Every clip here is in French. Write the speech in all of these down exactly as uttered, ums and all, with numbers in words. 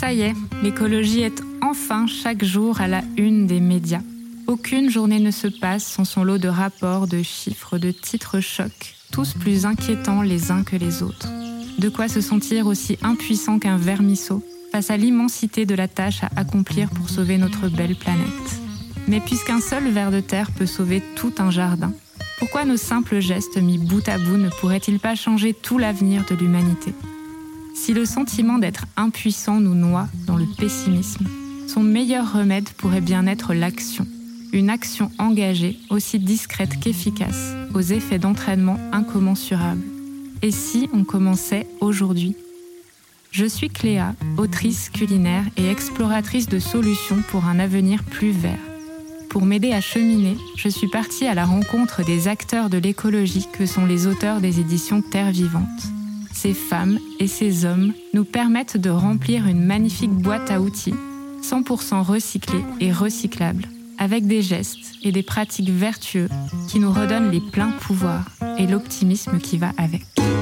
Ça y est, l'écologie est enfin chaque jour à la une des médias. Aucune journée ne se passe sans son lot de rapports, de chiffres, de titres chocs, tous plus inquiétants les uns que les autres. De quoi se sentir aussi impuissant qu'un vermisseau face à l'immensité de la tâche à accomplir pour sauver notre belle planète. Mais puisqu'un seul ver de terre peut sauver tout un jardin, pourquoi nos simples gestes mis bout à bout ne pourraient-ils pas changer tout l'avenir de l'humanité ? Si le sentiment d'être impuissant nous noie dans le pessimisme, son meilleur remède pourrait bien être l'action. Une action engagée, aussi discrète qu'efficace, aux effets d'entraînement incommensurables. Et si on commençait aujourd'hui ? Je suis Cléa, autrice culinaire et exploratrice de solutions pour un avenir plus vert. Pour m'aider à cheminer, je suis partie à la rencontre des acteurs de l'écologie que sont les auteurs des éditions Terre Vivante. Ces femmes et ces hommes nous permettent de remplir une magnifique boîte à outils, cent pour cent recyclée et recyclable, avec des gestes et des pratiques vertueux qui nous redonnent les pleins pouvoirs et l'optimisme qui va avec.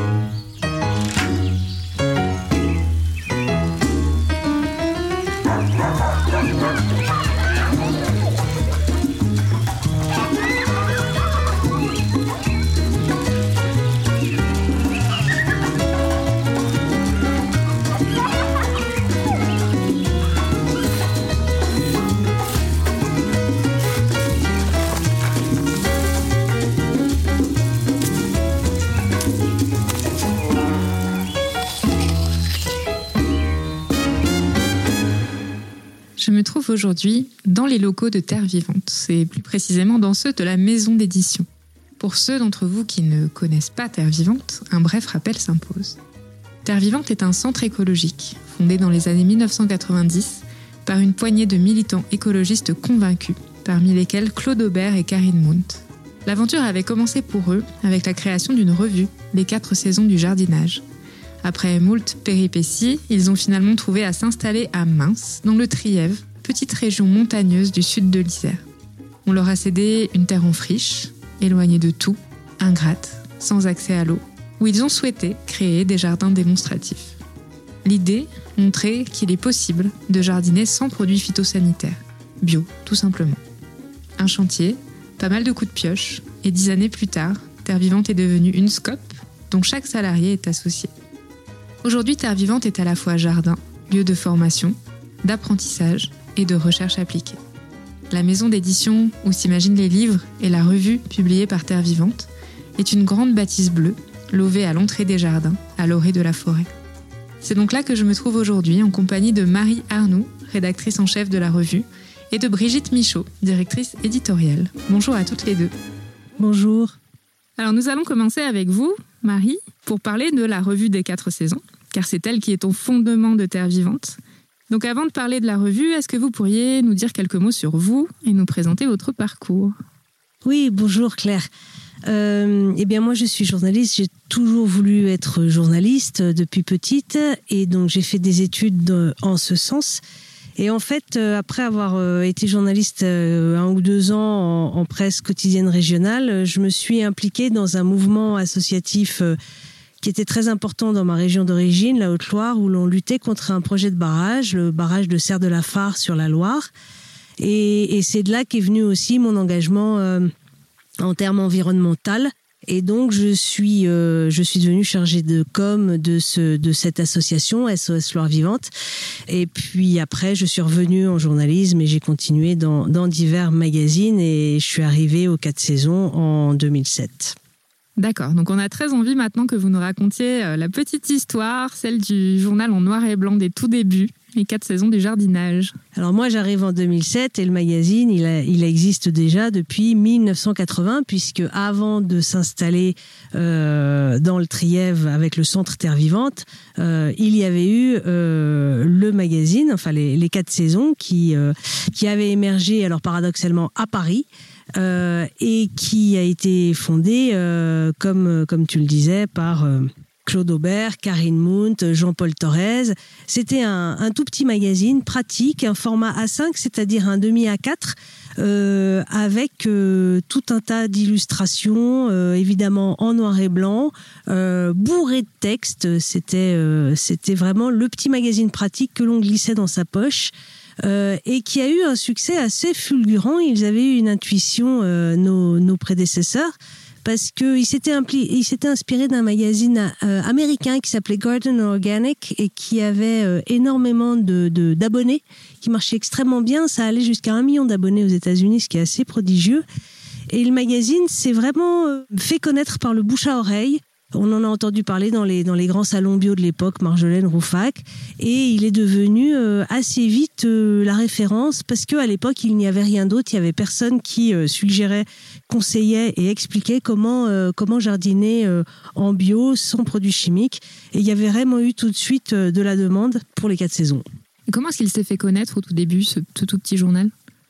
Je me trouve aujourd'hui dans les locaux de Terre Vivante, et plus précisément dans ceux de la maison d'édition. Pour ceux d'entre vous qui ne connaissent pas Terre Vivante, un bref rappel s'impose. Terre Vivante est un centre écologique, fondé dans les années mille neuf cent quatre-vingt-dix par une poignée de militants écologistes convaincus, parmi lesquels Claude Aubert et Karine Munt. L'aventure avait commencé pour eux avec la création d'une revue, Les quatre saisons du jardinage. Après moult péripéties, ils ont finalement trouvé à s'installer à Mins, dans le Trièves, petite région montagneuse du sud de l'Isère. On leur a cédé une terre en friche, éloignée de tout, ingrate, sans accès à l'eau, où ils ont souhaité créer des jardins démonstratifs. L'idée, montrer qu'il est possible de jardiner sans produits phytosanitaires, bio, tout simplement. Un chantier, pas mal de coups de pioche, et dix années plus tard, Terre Vivante est devenue une SCOP, dont chaque salarié est associé. Aujourd'hui, Terre Vivante est à la fois jardin, lieu de formation, d'apprentissage et de recherche appliquée. La maison d'édition où s'imaginent les livres et la revue publiée par Terre Vivante est une grande bâtisse bleue, levée à l'entrée des jardins, à l'orée de la forêt. C'est donc là que je me trouve aujourd'hui en compagnie de Marie Arnoux, rédactrice en chef de la revue, et de Brigitte Michaud, directrice éditoriale. Bonjour à toutes les deux. Bonjour. Alors nous allons commencer avec vous, Marie, pour parler de la revue des quatre saisons, car c'est elle qui est au fondement de Terre Vivante. Donc avant de parler de la revue, est-ce que vous pourriez nous dire quelques mots sur vous et nous présenter votre parcours ? Oui, bonjour Claire. Euh, eh bien moi je suis journaliste, j'ai toujours voulu être journaliste depuis petite et donc j'ai fait des études en ce sens. Et en fait, après avoir été journaliste un ou deux ans en, en presse quotidienne régionale, je me suis impliquée dans un mouvement associatif qui était très important dans ma région d'origine, la Haute-Loire, où l'on luttait contre un projet de barrage, le barrage de Serre de la Fare sur la Loire. Et, et c'est de là qu'est venu aussi mon engagement euh, en termes environnemental. Et donc, je suis, euh, je suis devenue chargée de com de, ce, de cette association, S O S Loire Vivante. Et puis après, je suis revenue en journalisme et j'ai continué dans, dans divers magazines et je suis arrivée aux quatre saisons en deux mille sept. D'accord, donc on a très envie maintenant que vous nous racontiez la petite histoire, celle du journal en noir et blanc des tout débuts, les quatre saisons du jardinage. Alors moi j'arrive en deux mille sept et le magazine il, a, il existe déjà depuis mille neuf cent quatre-vingts puisque avant de s'installer euh, dans le Trièves avec le centre Terre Vivante, euh, il y avait eu euh, le magazine, enfin les, les quatre saisons qui, euh, qui avaient émergé alors paradoxalement à Paris. Euh, et qui a été fondé, euh, comme, comme tu le disais, par euh, Claude Aubert, Karine Munt, Jean-Paul Thorez. C'était un, un tout petit magazine pratique, un format A cinq, c'est-à-dire un demi A quatre, euh, avec euh, tout un tas d'illustrations, euh, évidemment en noir et blanc, euh, bourré de textes. C'était, euh, c'était vraiment le petit magazine pratique que l'on glissait dans sa poche. Euh, et qui a eu un succès assez fulgurant. Ils avaient eu une intuition, euh, nos, nos prédécesseurs, parce qu'ils s'étaient, impli- ils s'étaient inspirés d'un magazine euh, américain qui s'appelait Garden Organic et qui avait euh, énormément de, de, d'abonnés, qui marchait extrêmement bien. Ça allait jusqu'à un million d'abonnés aux États-Unis, ce qui est assez prodigieux. Et le magazine s'est vraiment euh, fait connaître par le bouche à oreille. On en a entendu parler dans les, dans les grands salons bio de l'époque, Marjolaine, Rouffach, et il est devenu euh, assez vite euh, la référence parce qu'à l'époque, il n'y avait rien d'autre, il n'y avait personne qui euh, suggérait, conseillait et expliquait comment, euh, comment jardiner euh, en bio, sans produits chimiques. Et il y avait vraiment eu tout de suite euh, de la demande pour les quatre saisons. Et comment est-ce qu'il s'est fait connaître au tout début, ce tout, tout petit journal ?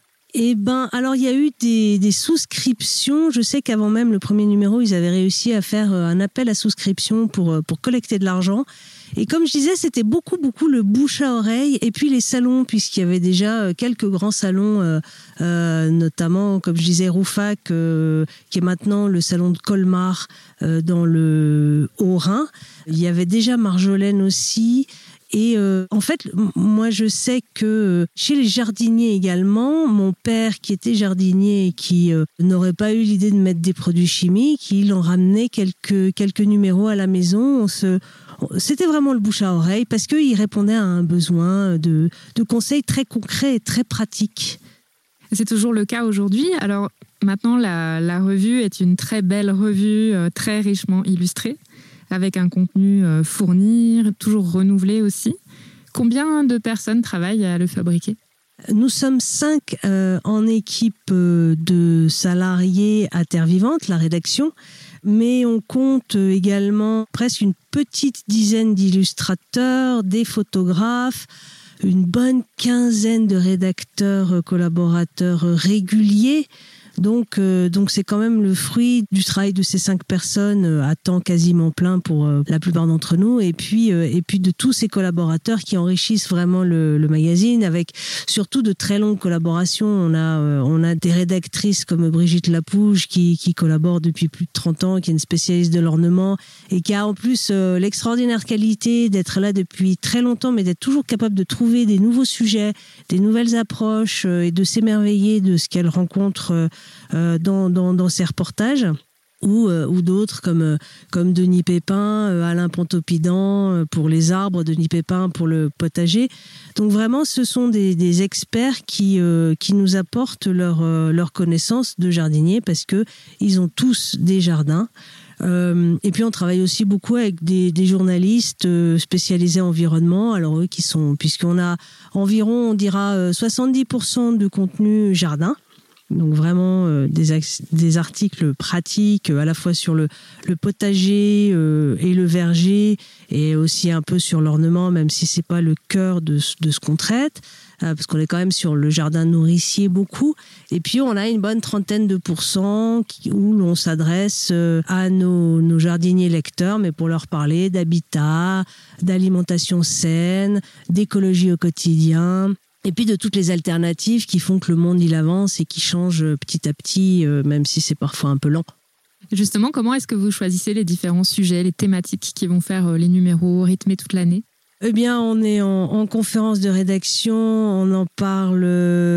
Eh ben, alors il y a eu des, des souscriptions. Je sais qu'avant même le premier numéro, ils avaient réussi à faire un appel à souscription pour pour collecter de l'argent. Et comme je disais, c'était beaucoup beaucoup le bouche à oreille et puis les salons, puisqu'il y avait déjà quelques grands salons, euh, euh, notamment comme je disais Rouffach, euh, qui est maintenant le salon de Colmar euh, dans le Haut-Rhin. Il y avait déjà Marjolaine aussi. Et euh, en fait, moi, je sais que chez les jardiniers également, mon père, qui était jardinier et qui euh, n'aurait pas eu l'idée de mettre des produits chimiques, il en ramenait quelques quelques numéros à la maison. On se, on, c'était vraiment le bouche à oreille parce qu'il répondait à un besoin de, de conseils très concrets et très pratiques. C'est toujours le cas aujourd'hui. Alors maintenant, la, la revue est une très belle revue, euh, très richement illustrée, avec un contenu fourni, toujours renouvelé aussi. Combien de personnes travaillent à le fabriquer ? Nous sommes cinq euh, en équipe euh, de salariés à Terre Vivante, la rédaction, mais on compte également presque une petite dizaine d'illustrateurs, des photographes, une bonne quinzaine de rédacteurs, collaborateurs réguliers. Donc, euh, donc c'est quand même le fruit du travail de ces cinq personnes euh, à temps quasiment plein pour euh, la plupart d'entre nous, et puis euh, et puis de tous ces collaborateurs qui enrichissent vraiment le, le magazine, avec surtout de très longues collaborations. On a euh, on a des rédactrices comme Brigitte Lapouge qui qui collabore depuis plus de trente ans, qui est une spécialiste de l'ornement et qui a en plus euh, l'extraordinaire qualité d'être là depuis très longtemps, mais d'être toujours capable de trouver des nouveaux sujets, des nouvelles approches euh, et de s'émerveiller de ce qu'elle rencontre euh, Euh, dans, dans, dans ces reportages, ou, euh, ou d'autres comme, euh, comme Denis Pépin, euh, Alain Pontopidan euh, pour les arbres, Denis Pépin pour le potager. Donc vraiment, ce sont des, des experts qui, euh, qui nous apportent leur, euh, leur connaissance de jardiniers parce que ils ont tous des jardins. Euh, et puis on travaille aussi beaucoup avec des, des journalistes euh, spécialisés en environnement. Alors eux qui sont, puisqu'on a environ, on dira, euh, soixante-dix pour cent de contenu jardin. Donc vraiment euh, des, des articles pratiques euh, à la fois sur le, le potager euh, et le verger et aussi un peu sur l'ornement, même si c'est pas le cœur de, de ce qu'on traite, euh, parce qu'on est quand même sur le jardin nourricier beaucoup. Et puis on a une bonne trentaine de pourcents qui, où l'on s'adresse euh, à nos, nos jardiniers lecteurs, mais pour leur parler d'habitat, d'alimentation saine, d'écologie au quotidien. Et puis de toutes les alternatives qui font que le monde il avance et qui change petit à petit, euh, même si c'est parfois un peu lent. Justement, comment est-ce que vous choisissez les différents sujets, les thématiques qui vont faire les numéros rythmés toute l'année ? Eh bien, on est en, en conférence de rédaction, on en parle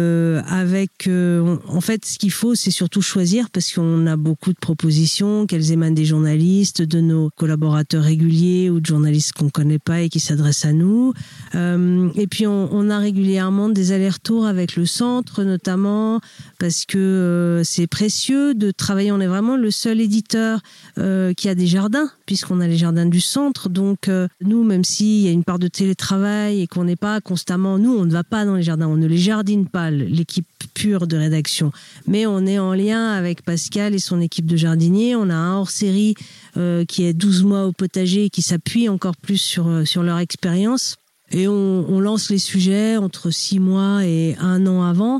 avec... Euh, on, en fait, ce qu'il faut, c'est surtout choisir parce qu'on a beaucoup de propositions, qu'elles émanent des journalistes, de nos collaborateurs réguliers ou de journalistes qu'on connaît pas et qui s'adressent à nous. Euh, et puis, on, on a régulièrement des allers-retours avec le centre, notamment parce que euh, c'est précieux de travailler. On est vraiment le seul éditeur euh, qui a des jardins, puisqu'on a les jardins du centre. Donc, euh, nous, même s'il y a une part de télétravail et qu'on n'est pas constamment... Nous, on ne va pas dans les jardins, on ne les jardine pas, l'équipe pure de rédaction. Mais on est en lien avec Pascal et son équipe de jardiniers. On a un hors-série euh, qui est douze mois au potager et qui s'appuie encore plus sur, sur leur expérience. Et on, on lance les sujets entre six mois et un an avant.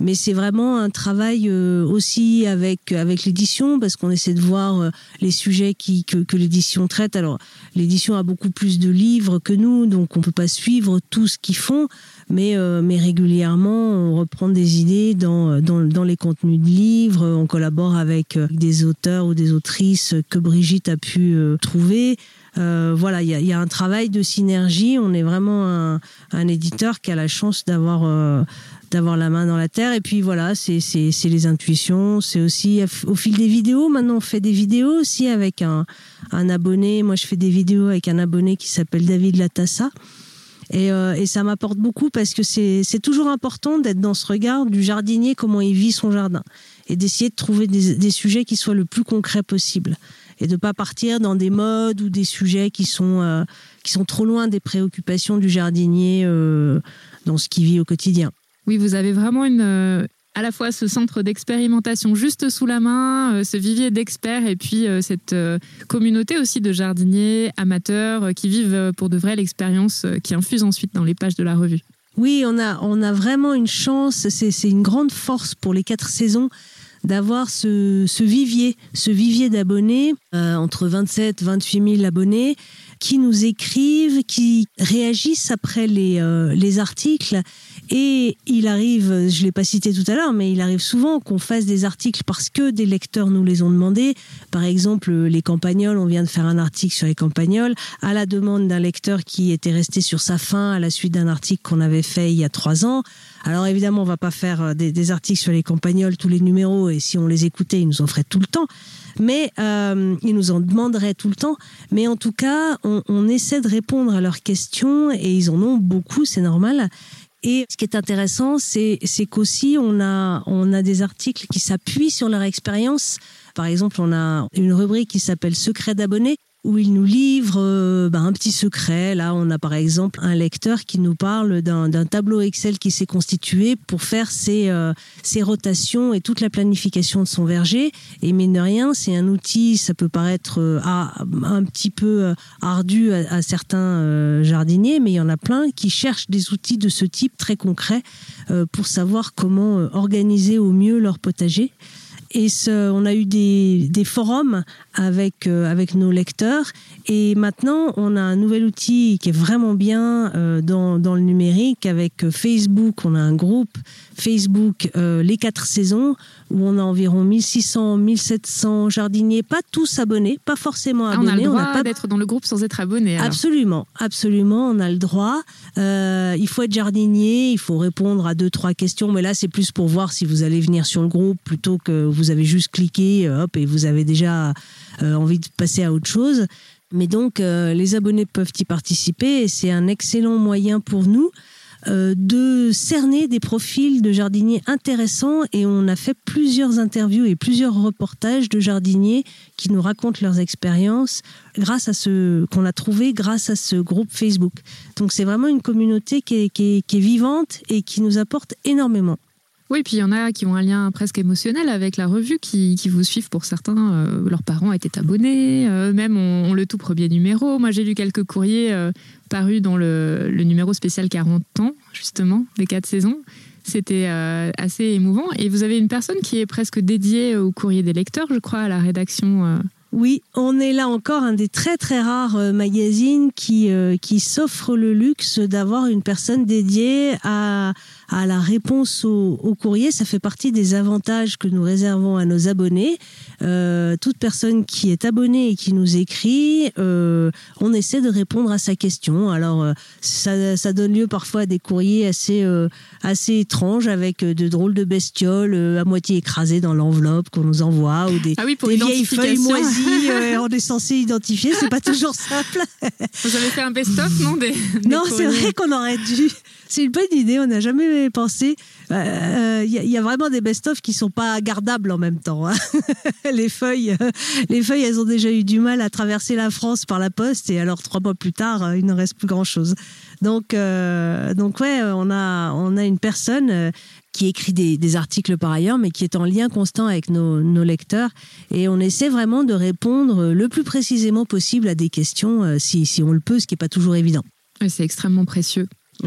Mais c'est vraiment un travail euh, aussi avec avec l'édition, parce qu'on essaie de voir euh, les sujets qui que, que l'édition traite. Alors l'édition a beaucoup plus de livres que nous, donc on peut pas suivre tout ce qu'ils font, mais euh, mais régulièrement on reprend des idées dans dans dans les contenus de livres. On collabore avec euh, des auteurs ou des autrices que Brigitte a pu euh, trouver. Euh, voilà, il y a, y a un travail de synergie. On est vraiment un, un éditeur qui a la chance d'avoir euh, d'avoir la main dans la terre. Et puis voilà, c'est c'est c'est les intuitions. C'est aussi au fil des vidéos. Maintenant, on fait des vidéos aussi avec un un abonné. Moi, je fais des vidéos avec un abonné qui s'appelle David Latassa. Et, euh, et ça m'apporte beaucoup parce que c'est c'est toujours important d'être dans ce regard du jardinier, comment il vit son jardin, et d'essayer de trouver des des sujets qui soient le plus concrets possible. Et de pas partir dans des modes ou des sujets qui sont euh, qui sont trop loin des préoccupations du jardinier euh, dans ce qu'il vit au quotidien. Oui, vous avez vraiment une euh, à la fois ce centre d'expérimentation juste sous la main, euh, ce vivier d'experts, et puis euh, cette euh, communauté aussi de jardiniers amateurs euh, qui vivent euh, pour de vrai l'expérience, euh, qui infuse ensuite dans les pages de la revue. Oui, on a on a vraiment une chance. C'est c'est une grande force pour les quatre saisons d'avoir ce, ce vivier, ce vivier d'abonnés, euh, entre vingt-sept et vingt-huit mille abonnés, qui nous écrivent, qui réagissent après les, euh, les articles. Et il arrive, je l'ai pas cité tout à l'heure, mais il arrive souvent qu'on fasse des articles parce que des lecteurs nous les ont demandés. Par exemple, les campagnols, on vient de faire un article sur les campagnols, à la demande d'un lecteur qui était resté sur sa faim à la suite d'un article qu'on avait fait il y a trois ans. Alors évidemment, on va pas faire des, des articles sur les campagnols, tous les numéros, et si on les écoutait, ils nous en feraient tout le temps. Mais euh, ils nous en demanderaient tout le temps. Mais en tout cas, on, on essaie de répondre à leurs questions, et ils en ont beaucoup, c'est normal. Et ce qui est intéressant, c'est, c'est qu'aussi on a on a des articles qui s'appuient sur leur expérience. Par exemple, on a une rubrique qui s'appelle Secrets d'abonnés, où ils nous livrent euh, ben, un petit secret. Là, on a par exemple un lecteur qui nous parle d'un, d'un tableau Excel qui s'est constitué pour faire ses, euh, ses rotations et toute la planification de son verger. Et mine de rien, c'est un outil, ça peut paraître euh, à, un petit peu euh, ardu à, à certains euh, jardiniers, mais il y en a plein qui cherchent des outils de ce type très concrets euh, pour savoir comment euh, organiser au mieux leur potager. Et ce, on a eu des, des forums avec euh, avec nos lecteurs, et maintenant on a un nouvel outil qui est vraiment bien euh, dans dans le numérique avec Facebook. On a un groupe Facebook euh, les quatre saisons où on a environ mille six cents, mille sept cents jardiniers, pas tous abonnés, pas forcément abonnés. Ah, on a le droit on a pas... d'être dans le groupe sans être abonné. Alors. Absolument, absolument, on a le droit. Euh, il faut être jardinier, il faut répondre à deux trois questions, mais là c'est plus pour voir si vous allez venir sur le groupe plutôt que vous avez juste cliqué, hop, et vous avez déjà euh, envie de passer à autre chose. Mais donc euh, les abonnés peuvent y participer, et c'est un excellent moyen pour nous euh, de cerner des profils de jardiniers intéressants, et on a fait plusieurs interviews et plusieurs reportages de jardiniers qui nous racontent leurs expériences grâce à ce qu'on a trouvé grâce à ce groupe Facebook. Donc c'est vraiment une communauté qui est, qui est, qui est vivante et qui nous apporte énormément. Oui, puis il y en a qui ont un lien presque émotionnel avec la revue, qui, qui vous suivent pour certains. Euh, leurs parents étaient abonnés, euh, eux-mêmes ont, ont le tout premier numéro. Moi, j'ai lu quelques courriers euh, parus dans le, le numéro spécial quarante ans, justement, des quatre saisons. C'était euh, assez émouvant. Et vous avez une personne qui est presque dédiée au courrier des lecteurs, je crois, à la rédaction. Euh... Oui, on est là encore un des très très rares euh, magazines qui euh, qui s'offre le luxe d'avoir une personne dédiée à à la réponse au, au courrier. Ça fait partie des avantages que nous réservons à nos abonnés. Euh, toute personne qui est abonnée et qui nous écrit, euh, on essaie de répondre à sa question. Alors euh, ça, ça donne lieu parfois à des courriers assez euh, assez étranges, avec de drôles de bestioles euh, à moitié écrasées dans l'enveloppe qu'on nous envoie, ou des, ah oui, pour des vieilles feuilles moisies. euh, on est censé identifier, c'est pas toujours simple. Vous avez fait un best-of, non des, des Non, courriers. C'est vrai qu'on aurait dû. C'est une bonne idée, on n'a jamais pensé. Il euh, y, y a vraiment des best-of qui sont pas gardables en même temps. Hein. les feuilles, euh, les feuilles, elles ont déjà eu du mal à traverser la France par la poste, et alors trois mois plus tard, euh, il ne reste plus grand-chose. Donc, euh, donc ouais, on a, on a une personne euh, qui écrit des, des articles par ailleurs, mais qui est en lien constant avec nos, nos lecteurs, et on essaie vraiment de répondre le plus précisément possible à des questions, euh, si, si on le peut, ce qui est pas toujours évident. Ouais, c'est extrêmement précieux. Ouais.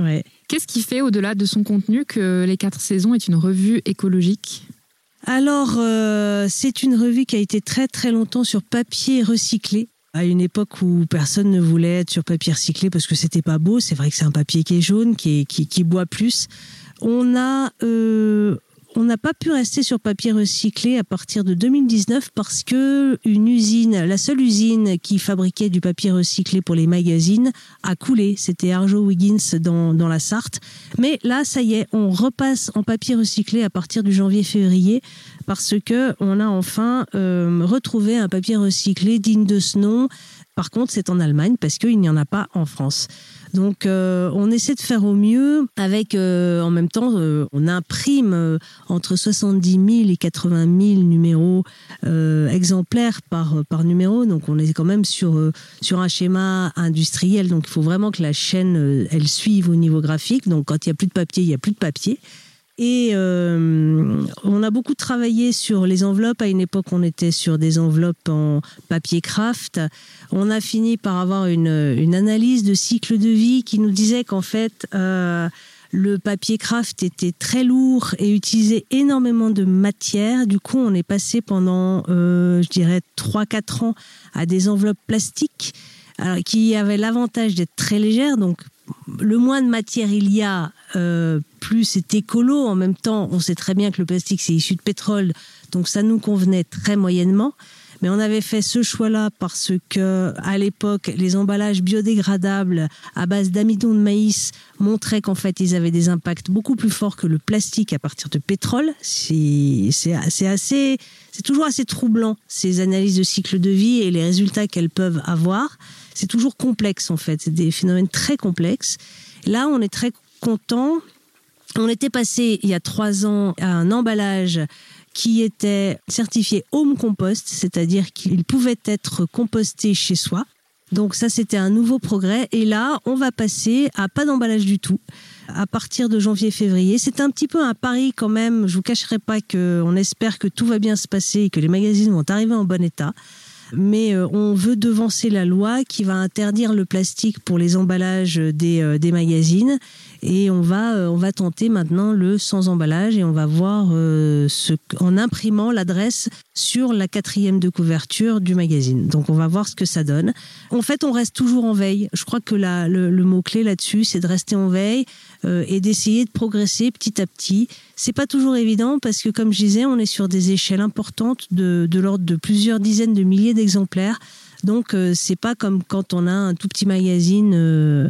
Qu'est-ce qui fait, au-delà de son contenu, que Les Quatre Saisons est une revue écologique ? Alors, euh, c'est une revue qui a été très très longtemps sur papier recyclé, à une époque où personne ne voulait être sur papier recyclé parce que c'était pas beau. C'est vrai que c'est un papier qui est jaune, qui, est, qui, qui boit plus. On a... Euh, On n'a pas pu rester sur papier recyclé à partir de deux mille dix-neuf parce que une usine, la seule usine qui fabriquait du papier recyclé pour les magazines a coulé. C'était Arjowiggins dans, dans la Sarthe. Mais là, ça y est, on repasse en papier recyclé à partir du janvier-février parce que on a enfin euh, retrouvé un papier recyclé digne de ce nom. Par contre, c'est en Allemagne parce qu'il n'y en a pas en France. Donc, euh, on essaie de faire au mieux avec, euh, en même temps, euh, on imprime euh, entre soixante-dix mille et quatre-vingt mille numéros euh, exemplaires par, par numéro. Donc, on est quand même sur, euh, sur un schéma industriel. Donc, il faut vraiment que la chaîne, euh, elle suive au niveau graphique. Donc, quand il n'y a plus de papier, il n'y a plus de papier. Et euh, on a beaucoup travaillé sur les enveloppes. À une époque, on était sur des enveloppes en papier craft. On a fini par avoir une, une analyse de cycle de vie qui nous disait qu'en fait, euh, le papier craft était très lourd et utilisait énormément de matière. Du coup, on est passé pendant, euh, je dirais, trois à quatre ans à des enveloppes plastiques alors, qui avaient l'avantage d'être très légères. Donc, le moins de matière il y a, euh, plus c'est écolo. En même temps, on sait très bien que le plastique, c'est issu de pétrole, donc ça nous convenait très moyennement. Mais on avait fait ce choix-là parce que, à l'époque, les emballages biodégradables à base d'amidon de maïs montraient qu'en fait, ils avaient des impacts beaucoup plus forts que le plastique à partir de pétrole. C'est, c'est, c'est assez, c'est toujours assez troublant, ces analyses de cycle de vie et les résultats qu'elles peuvent avoir. C'est toujours complexe, en fait. C'est des phénomènes très complexes. Là, on est très content. On était passé, il y a trois ans, à un emballage qui était certifié home compost, c'est-à-dire qu'il pouvait être composté chez soi. Donc ça, c'était un nouveau progrès. Et là, on va passer à pas d'emballage du tout à partir de janvier-février. C'est un petit peu un pari quand même. Je vous cacherai pas qu'on espère que tout va bien se passer et que les magazines vont arriver en bon état. Mais euh, on veut devancer la loi qui va interdire le plastique pour les emballages des, euh, des magazines. Et on va, euh, on va tenter maintenant le sans emballage et on va voir euh, ce, en imprimant l'adresse sur la quatrième de couverture du magazine. Donc on va voir ce que ça donne. En fait, on reste toujours en veille. Je crois que la, le, le mot-clé là-dessus, c'est de rester en veille euh, et d'essayer de progresser petit à petit. C'est pas toujours évident parce que, comme je disais, on est sur des échelles importantes de, de l'ordre de plusieurs dizaines de milliers d'exemplaires. Donc, euh, c'est pas comme quand on a un tout petit magazine. Euh,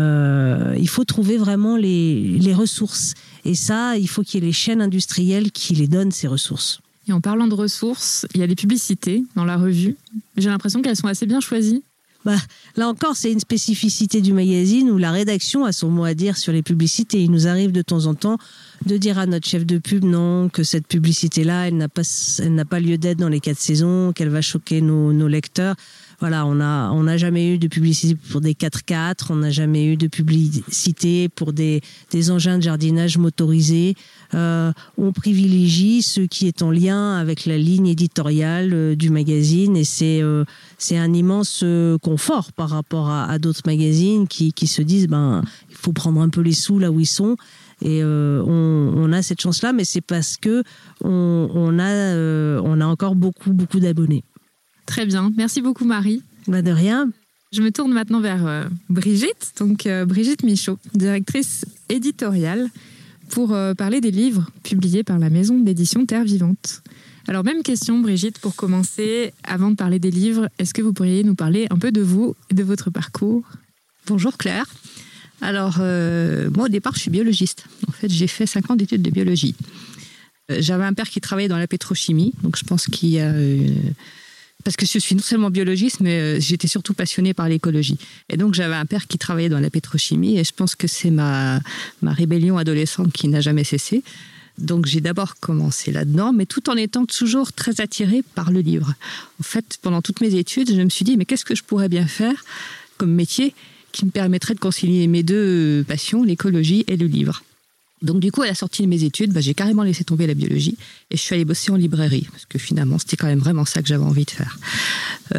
euh, il faut trouver vraiment les, les ressources. Et ça, il faut qu'il y ait les chaînes industrielles qui les donnent, ces ressources. Et en parlant de ressources, il y a des publicités dans la revue. J'ai l'impression qu'elles sont assez bien choisies. Bah, là encore, c'est une spécificité du magazine où la rédaction a son mot à dire sur les publicités. Il nous arrive de temps en temps de dire à notre chef de pub non, que cette publicité-là, elle n'a pas, elle n'a pas lieu d'être dans les quatre saisons, qu'elle va choquer nos, nos lecteurs. Voilà, on a, on n'a jamais eu de publicité pour des quatre quatre, on n'a jamais eu de publicité pour des, des engins de jardinage motorisés. Euh, on privilégie ce qui est en lien avec la ligne éditoriale euh, du magazine et c'est, euh, c'est un immense euh, confort par rapport à, à d'autres magazines qui, qui se disent ben, il faut prendre un peu les sous là où ils sont. Et euh, on, on a cette chance-là, mais c'est parce que on, on, a, euh, on a encore beaucoup, beaucoup d'abonnés. Très bien. Merci beaucoup, Marie. Bah de rien. Je me tourne maintenant vers euh, Brigitte, donc euh, Brigitte Michaud, directrice éditoriale, pour euh, parler des livres publiés par la maison d'édition Terre Vivante. Alors, même question, Brigitte, pour commencer. Avant de parler des livres, est-ce que vous pourriez nous parler un peu de vous et de votre parcours ? Bonjour Claire. Alors, euh, moi au départ, je suis biologiste. En fait, j'ai fait cinq ans d'études de biologie. Euh, j'avais un père qui travaillait dans la pétrochimie, donc je pense qu'il y a... Euh, parce que je suis non seulement biologiste, mais euh, j'étais surtout passionnée par l'écologie. Et donc, j'avais un père qui travaillait dans la pétrochimie, et je pense que c'est ma, ma rébellion adolescente qui n'a jamais cessé. Donc, j'ai d'abord commencé là-dedans, mais tout en étant toujours très attirée par le livre. En fait, pendant toutes mes études, je me suis dit, mais qu'est-ce que je pourrais bien faire comme métier qui me permettrait de concilier mes deux passions, l'écologie et le livre. Donc du coup, à la sortie de mes études, bah, j'ai carrément laissé tomber la biologie et je suis allée bosser en librairie, parce que finalement, c'était quand même vraiment ça que j'avais envie de faire.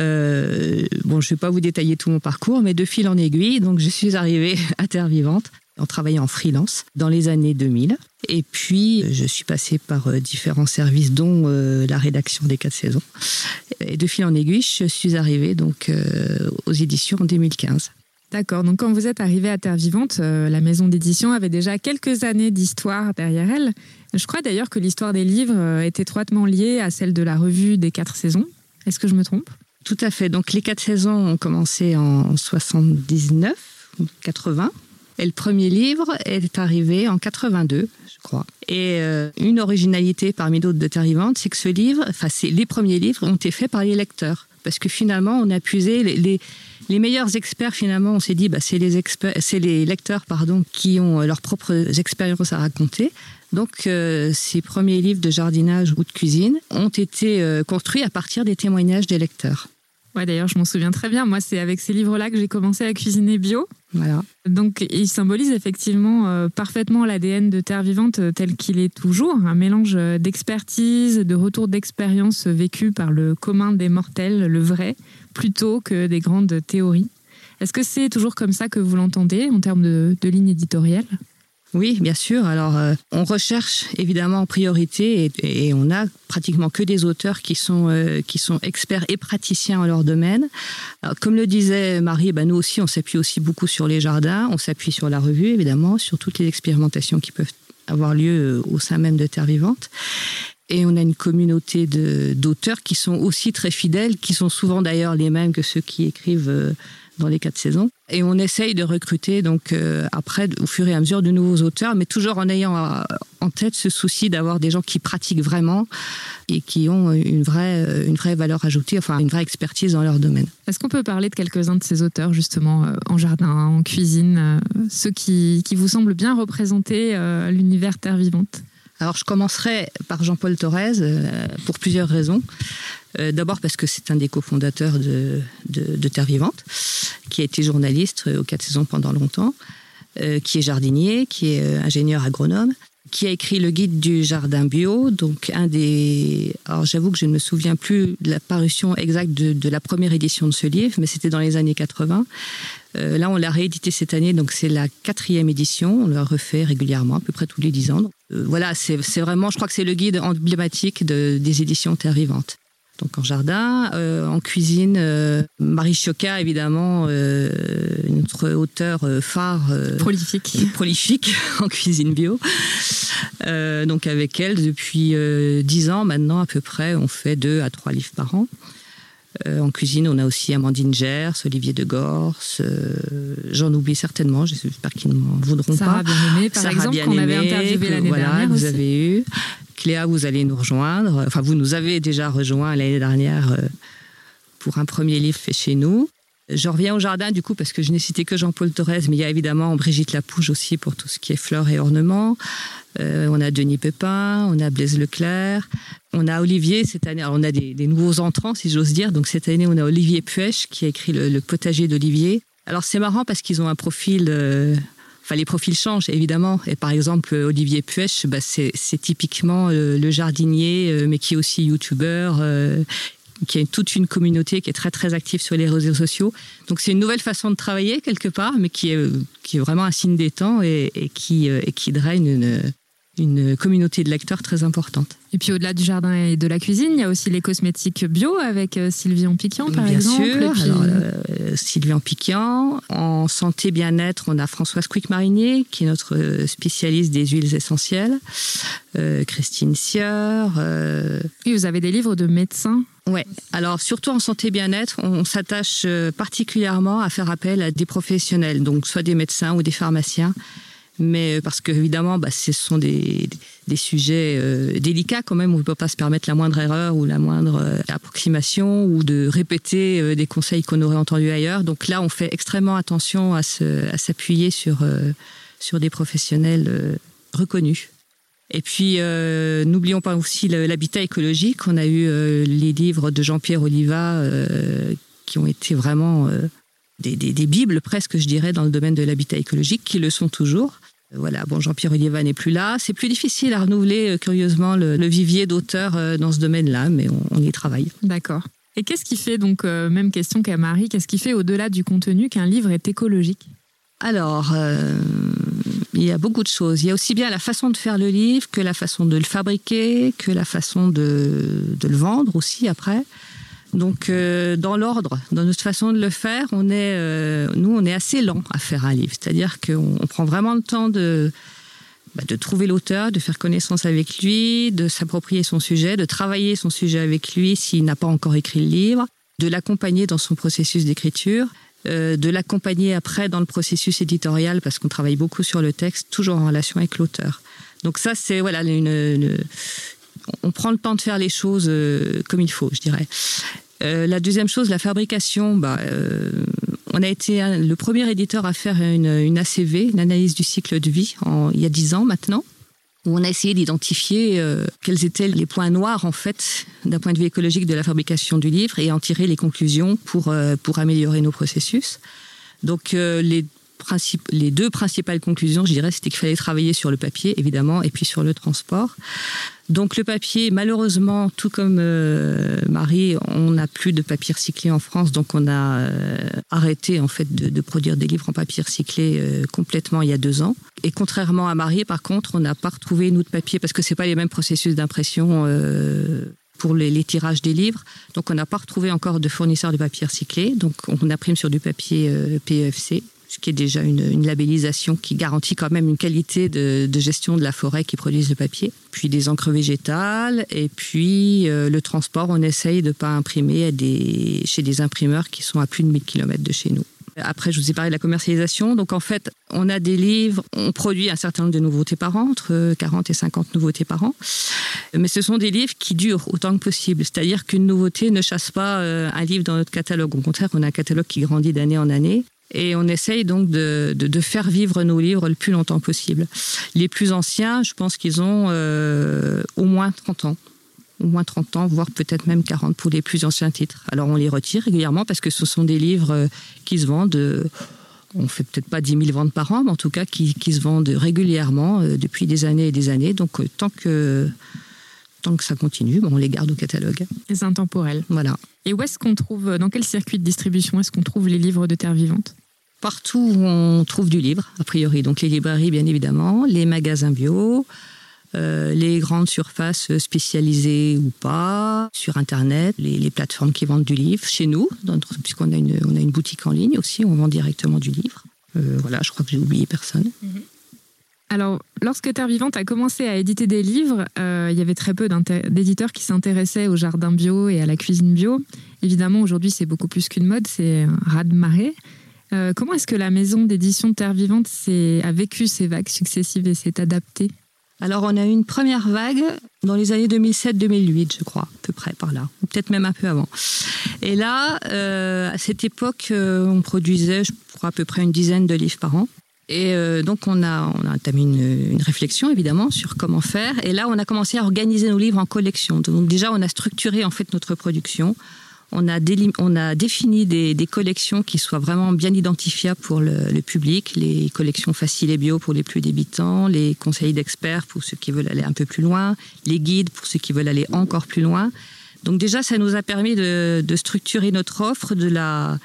Euh, bon, je ne vais pas vous détailler tout mon parcours, mais de fil en aiguille, donc je suis arrivée à Terre Vivante en travaillant en freelance dans les années deux mille. Et puis, je suis passée par différents services, dont euh, la rédaction des quatre saisons. Et de fil en aiguille, je suis arrivée donc, euh, aux éditions en deux mille quinze. D'accord, donc quand vous êtes arrivée à Terre Vivante, euh, la maison d'édition avait déjà quelques années d'histoire derrière elle. Je crois d'ailleurs que l'histoire des livres euh, est étroitement liée à celle de la revue des quatre saisons. Est-ce que je me trompe ? Tout à fait. Donc les quatre saisons ont commencé en soixante-dix-neuf ou quatre-vingts. Et le premier livre est arrivé en quatre-vingt-deux, je crois. Et euh, une originalité parmi d'autres de Terre Vivante, c'est que ce livre, enfin, c'est, les premiers livres ont été faits par les lecteurs. Parce que finalement, on a puisé les, les, les meilleurs experts, finalement, on s'est dit, bah, c'est les experts, c'est les lecteurs, pardon, qui ont leurs propres expériences à raconter. Donc, euh, ces premiers livres de jardinage ou de cuisine ont été euh, construits à partir des témoignages des lecteurs. Ouais, d'ailleurs, je m'en souviens très bien. Moi, c'est avec ces livres-là que j'ai commencé à cuisiner bio. Voilà. Donc, ils symbolisent effectivement euh, parfaitement l'A D N de Terre Vivante euh, tel qu'il est toujours. Un mélange d'expertise, de retour d'expérience vécue par le commun des mortels, le vrai, plutôt que des grandes théories. Est-ce que c'est toujours comme ça que vous l'entendez en termes de, de ligne éditoriale ? Oui, bien sûr. Alors, euh, on recherche évidemment en priorité et, et on a pratiquement que des auteurs qui sont, euh, qui sont experts et praticiens en leur domaine. Alors, comme le disait Marie, ben nous aussi, on s'appuie aussi beaucoup sur les jardins, on s'appuie sur la revue, évidemment, sur toutes les expérimentations qui peuvent avoir lieu au sein même de Terre Vivante. Et on a une communauté de, d'auteurs qui sont aussi très fidèles, qui sont souvent d'ailleurs les mêmes que ceux qui écrivent euh, dans les quatre saisons. Et on essaye de recruter donc euh, après, au fur et à mesure, de nouveaux auteurs, mais toujours en ayant euh, en tête ce souci d'avoir des gens qui pratiquent vraiment et qui ont une vraie, une vraie valeur ajoutée, enfin une vraie expertise dans leur domaine. Est-ce qu'on peut parler de quelques-uns de ces auteurs, justement, euh, en jardin, en cuisine, euh, ceux qui, qui vous semblent bien représenter euh, l'univers Terre Vivante ? Alors, je commencerai par Jean-Paul Thorez euh, pour plusieurs raisons. Euh, d'abord parce que c'est un des cofondateurs de, de, de Terre Vivante, qui a été journaliste aux quatre saisons pendant longtemps, euh, qui est jardinier, qui est euh, ingénieur agronome, qui a écrit le guide du jardin bio, donc un des... Alors j'avoue que je ne me souviens plus de la parution exacte de, de la première édition de ce livre, mais c'était dans les années quatre-vingts. Euh, là, on l'a réédité cette année, donc c'est la quatrième édition. On le refait régulièrement, à peu près tous les dix ans. Donc, euh, voilà, c'est, c'est vraiment, je crois que c'est le guide emblématique de, des éditions Terre Vivante. Donc en jardin, euh, en cuisine, euh, Marie Choca, évidemment, euh, notre auteure phare. Euh, prolifique. Prolifique en cuisine bio. Euh, donc avec elle, depuis euh, dix ans maintenant à peu près, on fait deux à trois livres par an. Euh, en cuisine, on a aussi Amandine Gers, Olivier de Gors, euh, j'en oublie certainement, j'espère qu'ils ne m'en voudront Sarah pas. Bien-Aimée, par Sarah exemple, qu'on avait interviewé l'année voilà, dernière vous aussi. avez eu. Cléa, vous allez nous rejoindre. Enfin, vous nous avez déjà rejoint l'année dernière euh, pour un premier livre fait chez nous. Je reviens au jardin, du coup, parce que je n'ai cité que Jean-Paul Thorez, mais il y a évidemment Brigitte Lapouge aussi pour tout ce qui est fleurs et ornements. Euh, on a Denis Pépin, on a Blaise Leclerc, on a Olivier cette année. Alors on a des, des nouveaux entrants, si j'ose dire. Donc cette année, on a Olivier Puech qui a écrit le, le potager d'Olivier. Alors c'est marrant parce qu'ils ont un profil... Euh, Enfin, les profils changent, évidemment. Et par exemple, Olivier Puech, bah, c'est, c'est typiquement euh, le jardinier, euh, mais qui est aussi youtubeur, euh, qui a toute une communauté qui est très, très active sur les réseaux sociaux. Donc, c'est une nouvelle façon de travailler, quelque part, mais qui est, qui est vraiment un signe des temps et, et, qui, et qui draine une, une communauté de lecteurs très importante. Et puis, au-delà du jardin et de la cuisine, il y a aussi les cosmétiques bio avec Sylvie Ampiquian, par Bien exemple. Sûr. Et puis... Alors, euh, Sylvie Ampiquian. En santé bien-être, on a Françoise Quick-Marinier, qui est notre spécialiste des huiles essentielles. Euh, Christine Sieur. Euh... Oui, vous avez des livres de médecins. Ouais. Alors, surtout en santé bien-être, on s'attache particulièrement à faire appel à des professionnels, donc soit des médecins ou des pharmaciens. Mais parce que évidemment, bah, ce sont des, des sujets euh, délicats quand même, où on ne peut pas se permettre la moindre erreur ou la moindre euh, approximation ou de répéter euh, des conseils qu'on aurait entendus ailleurs. Donc là, on fait extrêmement attention à, se, à s'appuyer sur, euh, sur des professionnels euh, reconnus. Et puis, euh, n'oublions pas aussi l'habitat écologique. On a eu euh, les livres de Jean-Pierre Oliva euh, qui ont été vraiment... Euh, Des, des, des bibles presque, je dirais, dans le domaine de l'habitat écologique, qui le sont toujours. Voilà, bon, Jean-Pierre Oliva n'est plus là. C'est plus difficile à renouveler, curieusement, le, le vivier d'auteurs dans ce domaine-là, mais on, on y travaille. D'accord. Et qu'est-ce qui fait, donc, euh, même question qu'à Marie, qu'est-ce qui fait, au-delà du contenu, qu'un livre est écologique ? Alors, euh, il y a beaucoup de choses. Il y a aussi bien la façon de faire le livre que la façon de le fabriquer, que la façon de, de le vendre aussi après. Donc, euh, dans l'ordre, dans notre façon de le faire, on est, euh, nous, on est assez lent à faire un livre. C'est-à-dire qu'on on prend vraiment le temps de, bah, de trouver l'auteur, de faire connaissance avec lui, de s'approprier son sujet, de travailler son sujet avec lui s'il n'a pas encore écrit le livre, de l'accompagner dans son processus d'écriture, euh, de l'accompagner après dans le processus éditorial, parce qu'on travaille beaucoup sur le texte, toujours en relation avec l'auteur. Donc ça, c'est voilà, une, une, on prend le temps de faire les choses euh, comme il faut, je dirais. Euh, la deuxième chose, la fabrication, bah, euh, on a été un, le premier éditeur à faire une, une A C V, une analyse du cycle de vie, en, il y a dix ans maintenant, où on a essayé d'identifier euh, quels étaient les points noirs, en fait, d'un point de vue écologique de la fabrication du livre et en tirer les conclusions pour, euh, pour améliorer nos processus. Donc, euh, les, principes, les deux principales conclusions, je dirais, c'était qu'il fallait travailler sur le papier, évidemment, et puis sur le transport. Donc, le papier, malheureusement, tout comme euh, Marie, on n'a plus de papier recyclé en France, donc on a euh, arrêté, en fait, de, de produire des livres en papier recyclé euh, complètement il y a deux ans. Et contrairement à Marie, par contre, on n'a pas retrouvé, nous, de papier, parce que c'est pas les mêmes processus d'impression euh, pour les, les tirages des livres. Donc, on n'a pas retrouvé encore de fournisseurs de papier recyclé. Donc, on imprime sur du papier euh, P E F C, ce qui est déjà une, une labellisation qui garantit quand même une qualité de, de gestion de la forêt qui produisent le papier. Puis des encres végétales, et puis euh, le transport, on essaye de ne pas imprimer à des, chez des imprimeurs qui sont à plus de mille kilomètres de chez nous. Après, je vous ai parlé de la commercialisation. Donc, en fait, on a des livres, on produit un certain nombre de nouveautés par an, entre quarante et cinquante nouveautés par an. Mais ce sont des livres qui durent autant que possible. C'est-à-dire qu'une nouveauté ne chasse pas un livre dans notre catalogue. Au contraire, on a un catalogue qui grandit d'année en année. Et on essaye donc de, de, de faire vivre nos livres le plus longtemps possible. Les plus anciens, je pense qu'ils ont euh, au moins trente ans. Au moins trente ans, voire peut-être même quarante pour les plus anciens titres. Alors on les retire régulièrement parce que ce sont des livres qui se vendent, euh, on fait peut-être pas dix mille ventes par an, mais en tout cas qui, qui se vendent régulièrement euh, depuis des années et des années. Donc euh, tant que, tant que ça continue, bon, on les garde au catalogue. Les intemporels. Voilà. Et où est-ce qu'on trouve, dans quel circuit de distribution est-ce qu'on trouve les livres de Terre Vivante ? Partout où on trouve du livre, a priori. Donc les librairies, bien évidemment, les magasins bio, euh, les grandes surfaces spécialisées ou pas, sur Internet, les, les plateformes qui vendent du livre, chez nous, notre, puisqu'on a une, on a une boutique en ligne aussi, on vend directement du livre. Euh, voilà, je crois que j'ai oublié personne. Mm-hmm. Alors, lorsque Terre Vivante a commencé à éditer des livres, euh, il y avait très peu d'éditeurs qui s'intéressaient au jardin bio et à la cuisine bio. Évidemment, aujourd'hui, c'est beaucoup plus qu'une mode, c'est un raz-de-marée. Euh, comment est-ce que la maison d'édition de Terre Vivante a vécu ces vagues successives et s'est adaptée ? Alors, on a eu une première vague dans les années deux mille sept deux mille huit, je crois, à peu près par là, ou peut-être même un peu avant. Et là, euh, à cette époque, euh, on produisait, je crois, à peu près une dizaine de livres par an. Et euh, donc, on a, on a entamé une, une réflexion, évidemment, sur comment faire. Et là, on a commencé à organiser nos livres en collection. Donc, déjà, on a structuré, en fait, notre production. On a, délim- on a défini des, des collections qui soient vraiment bien identifiables pour le, le public, les collections faciles et bio pour les plus débutants, les conseils d'experts pour ceux qui veulent aller un peu plus loin, les guides pour ceux qui veulent aller encore plus loin. Donc déjà, ça nous a permis de, de structurer notre offre, de la,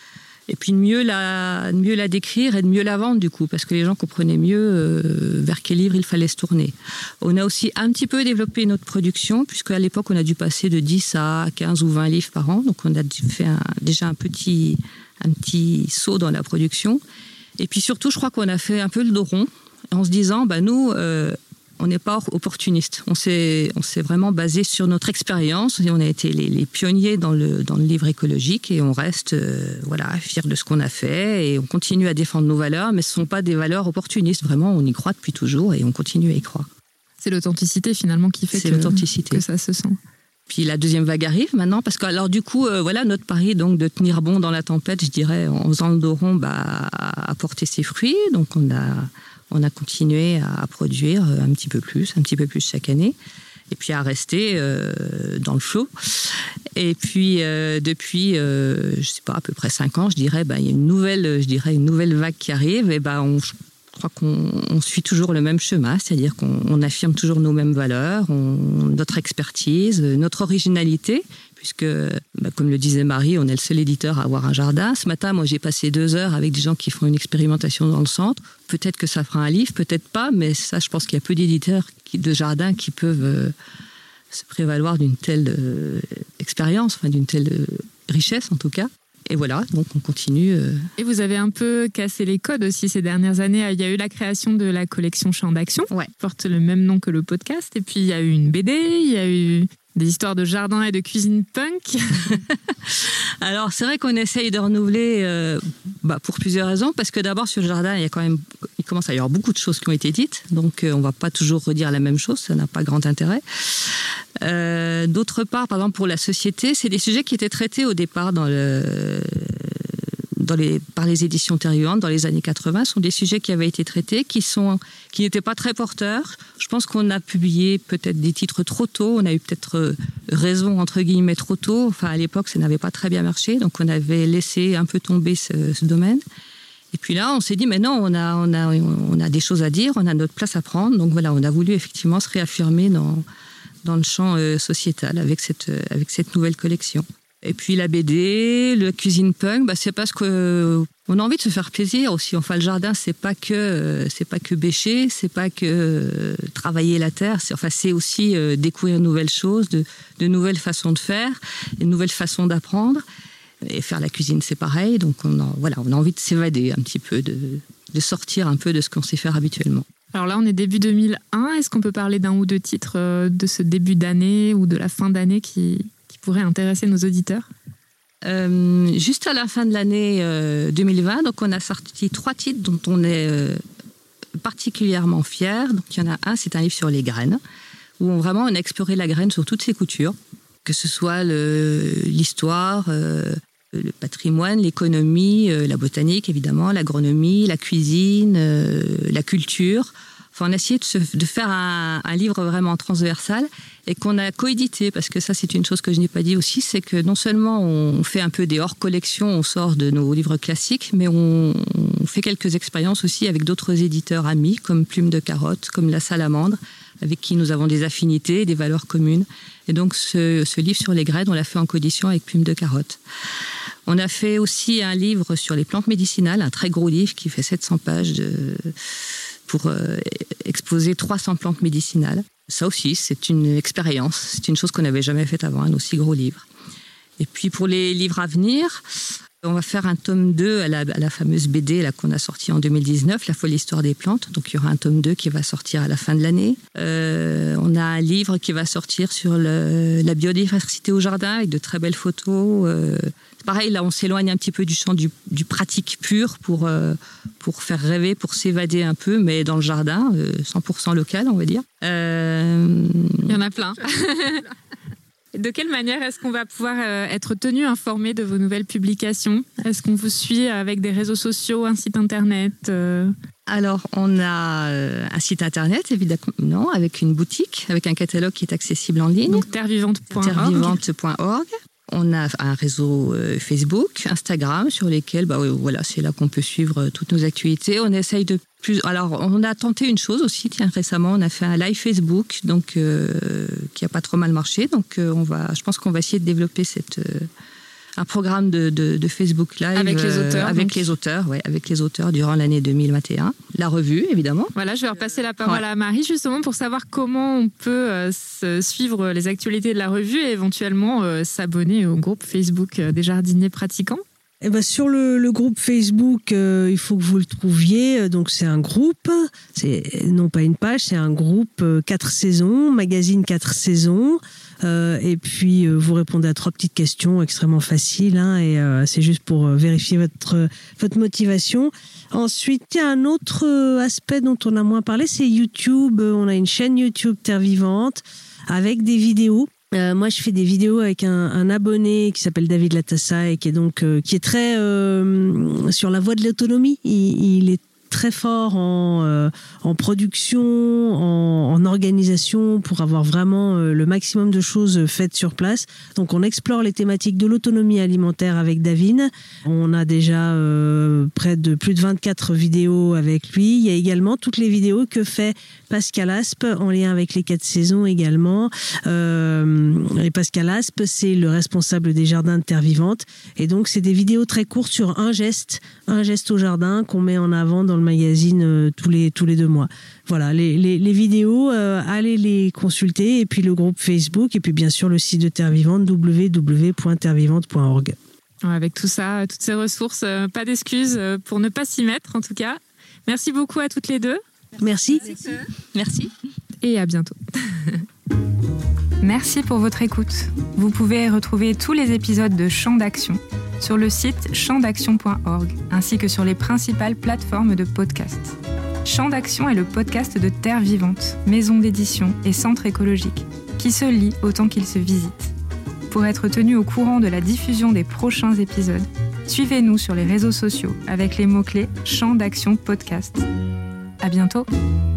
et puis de mieux la, de mieux la décrire et de mieux la vendre du coup, parce que les gens comprenaient mieux euh, vers quel livre il fallait se tourner. On a aussi un petit peu développé notre production, puisqu'à l'époque, on a dû passer de dix à quinze ou vingt livres par an, donc on a fait un, déjà un petit, un petit saut dans la production. Et puis surtout, je crois qu'on a fait un peu le dos rond, en se disant, bah, nous... Euh, on n'est pas opportuniste. On s'est, on s'est vraiment basé sur notre expérience et on a été les, les pionniers dans le, dans le livre écologique et on reste euh, voilà, fiers de ce qu'on a fait et on continue à défendre nos valeurs, mais ce ne sont pas des valeurs opportunistes. Vraiment, on y croit depuis toujours et on continue à y croire. C'est l'authenticité finalement qui fait C'est que, l'authenticité. que ça se sent. Puis la deuxième vague arrive maintenant, parce que alors du coup, euh, voilà notre pari donc de tenir bon dans la tempête, je dirais, en faisant le dos rond, bah, a porté ses fruits. Donc on a... On a continué à produire un petit peu plus, un petit peu plus chaque année, et puis à rester euh, dans le flot. Et puis euh, depuis, euh, je sais pas, à peu près cinq ans, je dirais, bah, il y a une nouvelle, je dirais, une nouvelle vague qui arrive. Et bah, on, je crois qu'on on suit toujours le même chemin, c'est-à-dire qu'on on affirme toujours nos mêmes valeurs, on, notre expertise, notre originalité. puisque, bah, comme le disait Marie, on est le seul éditeur à avoir un jardin. Ce matin, moi, j'ai passé deux heures avec des gens qui font une expérimentation dans le centre. Peut-être que ça fera un livre, peut-être pas, mais ça, je pense qu'il y a peu d'éditeurs qui, de jardins qui peuvent euh, se prévaloir d'une telle euh, expérience, enfin, d'une telle euh, richesse, en tout cas. Et voilà, donc on continue. Euh... Et vous avez un peu cassé les codes aussi ces dernières années. Il y a eu la création de la collection Champ d'Action, ouais. qui porte le même nom que le podcast. Et puis il y a eu une B D, il y a eu des histoires de jardin et de cuisine punk. Alors c'est vrai qu'on essaye de renouveler euh, bah, pour plusieurs raisons. Parce que d'abord sur le jardin, il y a quand même, il commence à y avoir beaucoup de choses qui ont été dites. Donc euh, on ne va pas toujours redire la même chose, ça n'a pas grand intérêt. Euh, d'autre part, par exemple pour la société, c'est des sujets qui étaient traités au départ dans le, dans les, par les éditions Terre Vivante dans les années quatre-vingts. Ce sont des sujets qui avaient été traités, qui, sont, qui n'étaient pas très porteurs. Je pense qu'on a publié peut-être des titres trop tôt, on a eu peut-être raison entre guillemets trop tôt. Enfin à l'époque ça n'avait pas très bien marché, donc on avait laissé un peu tomber ce, ce domaine. Et puis là, on s'est dit, mais non, on a, on, a, on a des choses à dire, on a notre place à prendre. Donc voilà, on a voulu effectivement se réaffirmer dans... dans le champ euh, sociétal avec cette, euh, avec cette nouvelle collection. Et puis la B D, la cuisine punk, bah, c'est parce qu'on euh, a envie de se faire plaisir aussi. Enfin, le jardin, c'est pas que, euh, c'est pas que bêcher, c'est pas que euh, travailler la terre. C'est, enfin, c'est aussi euh, découvrir de nouvelles choses, de, de nouvelles façons de faire, de nouvelles façons d'apprendre. Et faire la cuisine, c'est pareil. Donc, on a, voilà, on a envie de s'évader un petit peu, de, de sortir un peu de ce qu'on sait faire habituellement. Alors là, on est début deux mille un. Est-ce qu'on peut parler d'un ou deux titres de ce début d'année ou de la fin d'année qui, qui pourraient intéresser nos auditeurs ? euh, Juste à la fin de l'année euh, deux mille vingt, donc on a sorti trois titres dont on est euh, particulièrement fiers. Donc il y en a un, c'est un livre sur les graines, où on, vraiment on a exploré la graine sur toutes ses coutures, que ce soit le, l'histoire, euh, le patrimoine, l'économie, euh, la botanique évidemment, l'agronomie, la cuisine, euh, la culture. Enfin, on a essayé de, se, de faire un, un livre vraiment transversal et qu'on a coédité, parce que ça c'est une chose que je n'ai pas dit aussi, c'est que non seulement on fait un peu des hors-collections, on sort de nos livres classiques, mais on, on fait quelques expériences aussi avec d'autres éditeurs amis, comme Plume de Carotte, comme La Salamandre, avec qui nous avons des affinités, des valeurs communes. Et donc ce, ce livre sur les graines, on l'a fait en coédition avec Plume de Carotte. On a fait aussi un livre sur les plantes médicinales, un très gros livre qui fait sept cents pages de, pour euh, exposer trois cents plantes médicinales. Ça aussi, c'est une expérience, c'est une chose qu'on n'avait jamais faite avant, un aussi gros livre. Et puis pour les livres à venir, on va faire un tome deux à la, à la fameuse B D là, qu'on a sortie en deux mille dix-neuf, La folle histoire des plantes. Donc il y aura un tome deux qui va sortir à la fin de l'année. Euh, on a un livre qui va sortir sur le, la biodiversité au jardin avec de très belles photos. Euh, c'est pareil, là on s'éloigne un petit peu du champ du, du pratique pur pour, euh, pour faire rêver, pour s'évader un peu, mais dans le jardin, euh, cent pour cent local on va dire. Euh... Il y en a plein. De quelle manière est-ce qu'on va pouvoir être tenu informé de vos nouvelles publications ? Est-ce qu'on vous suit avec des réseaux sociaux, un site internet ? Alors, on a un site internet, évidemment, avec une boutique, avec un catalogue qui est accessible en ligne. Donc terre vivante point org. terre vivante point org. On a un réseau Facebook, Instagram, sur lesquels, bah, voilà, c'est là qu'on peut suivre toutes nos activités. On essaye de plus. Alors, on a tenté une chose aussi. Tiens, récemment, on a fait un live Facebook, donc euh, qui a pas trop mal marché. Donc, euh, on va. Je pense qu'on va essayer de développer cette euh, un programme de, de, de Facebook Live avec les auteurs, euh, avec donc. les auteurs, ouais, avec les auteurs durant l'année deux mille vingt et un. La revue, évidemment. Voilà, je vais repasser la parole ouais. à Marie justement pour savoir comment on peut euh, suivre les actualités de la revue et éventuellement euh, s'abonner au groupe Facebook des jardiniers pratiquants. Eh ben, sur le, le groupe Facebook, euh, il faut que vous le trouviez. Donc c'est un groupe, c'est non pas une page, c'est un groupe euh, quatre saisons, magazine quatre saisons. Euh, et puis euh, vous répondez à trois petites questions extrêmement faciles, hein, et euh, c'est juste pour euh, vérifier votre votre motivation. Ensuite, il y a un autre euh, aspect dont on a moins parlé, c'est YouTube. On a une chaîne YouTube Terre Vivante avec des vidéos. Euh, moi, je fais des vidéos avec un, un abonné qui s'appelle David Latassa et qui est donc euh, qui est très euh, sur la voie de l'autonomie. Il, il est très fort en, euh, en production, en, en organisation, pour avoir vraiment euh, le maximum de choses faites sur place. Donc on explore les thématiques de l'autonomie alimentaire avec Davin. On a déjà euh, près de plus de vingt-quatre vidéos avec lui. Il y a également toutes les vidéos que fait Pascal Aspe en lien avec les quatre saisons également. Euh, et Pascal Aspe, c'est le responsable des jardins de Terre Vivante. Et donc c'est des vidéos très courtes sur un geste, un geste au jardin qu'on met en avant dans le magazine euh, tous les tous les deux mois. Voilà, les les, les vidéos, euh, allez les consulter, et puis le groupe Facebook, et puis bien sûr le site de Terre Vivante, w w w point terre vivante point org. Avec tout ça, toutes ces ressources, euh, pas d'excuses pour ne pas s'y mettre en tout cas. Merci beaucoup à toutes les deux. Merci. Merci. Et à bientôt. Merci pour votre écoute. Vous pouvez retrouver tous les épisodes de Champ d'Action sur le site champ d'action point org ainsi que sur les principales plateformes de podcast. Champ d'Action est le podcast de Terre Vivante, maison d'édition et centre écologique, qui se lit autant qu'il se visite. Pour être tenu au courant de la diffusion des prochains épisodes, suivez-nous sur les réseaux sociaux avec les mots-clés Champ d'Action Podcast. À bientôt!